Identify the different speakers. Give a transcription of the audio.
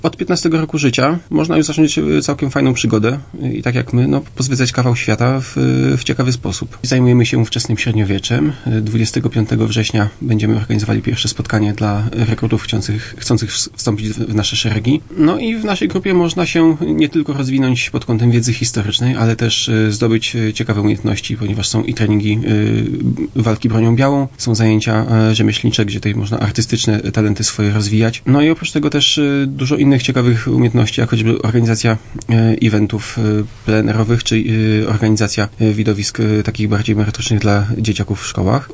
Speaker 1: Od 15 roku życia można już zacząć całkiem fajną przygodę i tak jak my, pozwiedzać kawał świata w ciekawy sposób. Zajmujemy się wczesnym średniowieczem. 25 września będziemy organizowali pierwsze spotkanie dla rekrutów chcących wstąpić w nasze szeregi. No i w naszej grupie można się nie tylko rozwinąć pod kątem wiedzy historycznej, ale też zdobyć ciekawe umiejętności, ponieważ są i treningi walki bronią białą, są zajęcia rzemieślnicze, gdzie tutaj można artystyczne talenty swoje rozwijać. No i oprócz tego też dużo innych ciekawych umiejętności, jak choćby organizacja eventów plenerowych, czy organizacja widowisk takich bardziej merytorycznych dla dzieciaków w szkołach.